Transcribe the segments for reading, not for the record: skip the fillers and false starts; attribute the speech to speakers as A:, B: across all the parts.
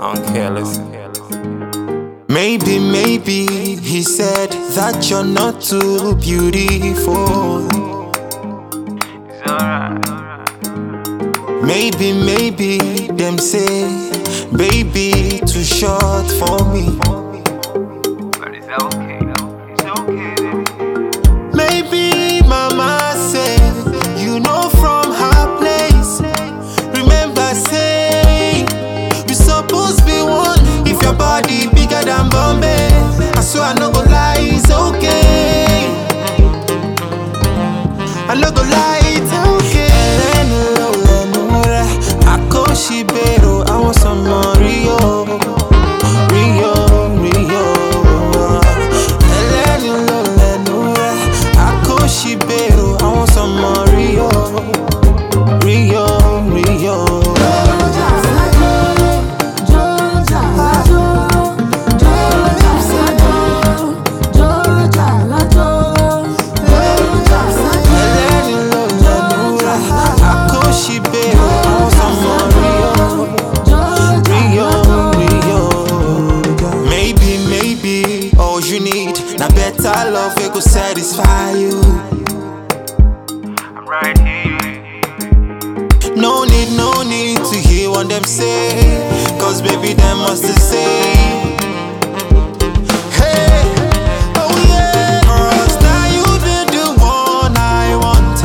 A: don't care, listen.
B: Maybe he said that you're not too beautiful.
A: It's alright.
B: Maybe them say, baby, too short for me.
A: But it's okay, it's okay, baby.
B: Maybe mama said, you know from her place. Remember say, we supposed be one. If your body bigger than Bombay, I swear I no go lie, it's okay. I no go lie, it's okay. Shibero, I want some more Rio. Eleni lo lenura, Ako Shibero, I want some more Rio. Now better love it could satisfy you.
A: I'm right here.
B: No need to hear what them say, cause baby them must say, hey, oh yeah, cause now you be the one I want.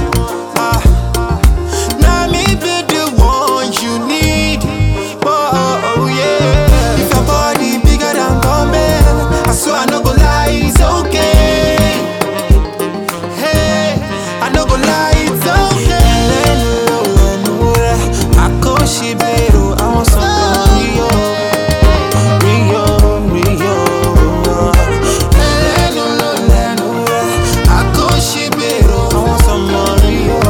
B: Now me be the one you need. Oh yeah, if your body bigger than Bombay, I swear I no go lie, it's okay. Hey, I no go lie, it's okay. Ako Shibero, I want some Rio. Ako Shibero, I want some Rio.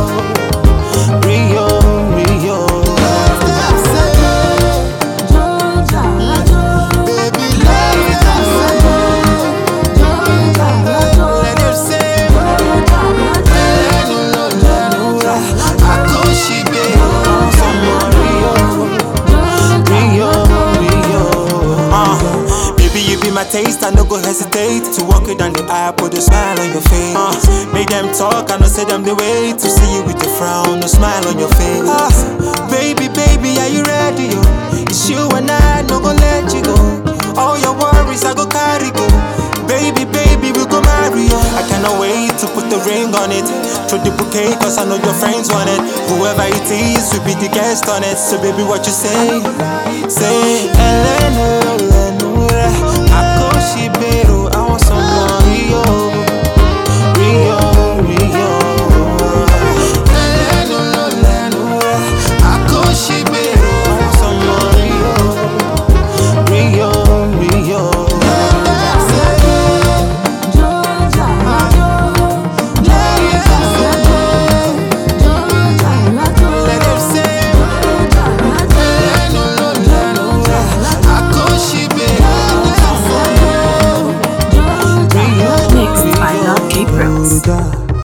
B: My taste, I no go hesitate to walk you down the aisle, put a smile on your face. Make them talk, I no say them the way to see you with a frown, no smile on your face. Baby, are you ready? Yo? It's you and I, no go let you go. All your worries, I go carry go. Baby, we go marry. I cannot wait to put the ring on it. Throw the bouquet, cause I know your friends want it. Whoever it is, will be the guest on it. So baby, what you say? Say, Elena, Ako Shibero.